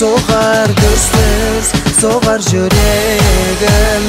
соғар дүрс-дүрс, соғар жүрегім.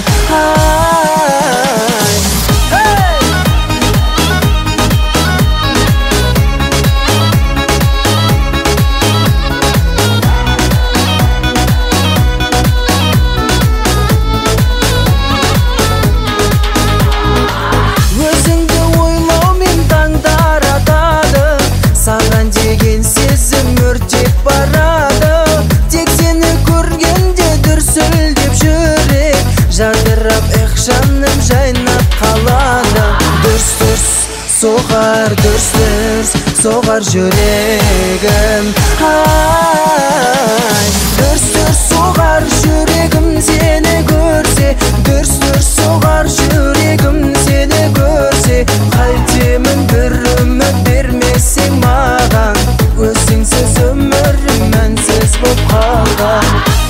Өзіңді ойлаумен таңдар атады, саған деген сезім өртеп барады. Тек сені көргенде дүрсілдеп жүрек, жадырап жаным жайнап қалады. Дүрс-дүрс соғар, дүрс-дүрс соғар жүрегім. Дүрс-дүрс соғар жүрегім сені көрсе, дүрс-дүрс соғар жүрегім сені көрсе. Қайтемін бір үміт бермесең маған, өзіңсіз өмірім мәнсіз боп қалған.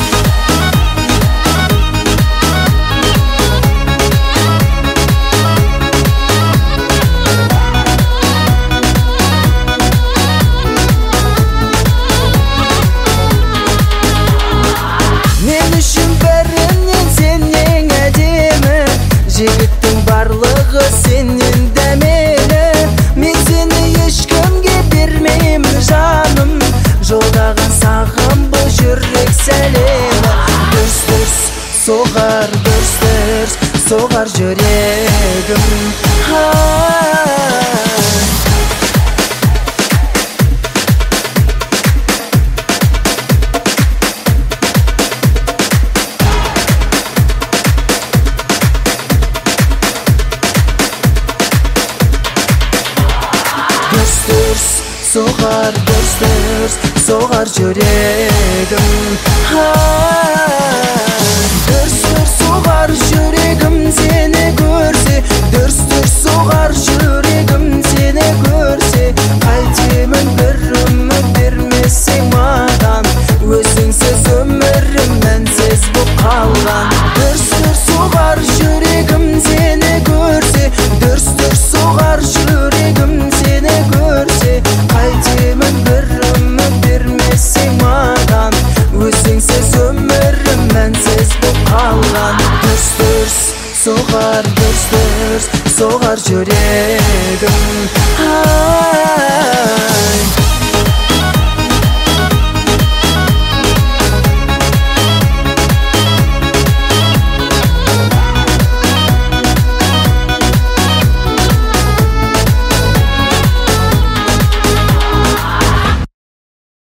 Мен үшін бәрінен сен ең әдемі, жігіттің барлығы сенен дәмелі. Мен сені ешкімге бермеймін жаным, жолдаған саған бұл жүрек сәлемі. Дүрс-дүрс соғар, дүрс-дүрс соғар жүрегім. Дүрс-дүрс соғар, дүрс-дүрс соғар жүрегім. Дүрс-дүрс соғар жүрегім сені көрсе, дүрс-дүрс соғар жүрегім сені көрсе. Қайтемін бір үміт бермесең маған, өзіңсіз өмірім мәнсіз боп қалған. Дүрс-дүрс соғар жүрегім сені көрсе, дүрс-дүрс соғар жүрегім сені көрсе. Қайтемін бір үміт бермесең маған, өзіңсіз өмірім мәнсіз боп қалған. Дүрс-дүрс соғар, дүрс-дүрс соғар жүрегім.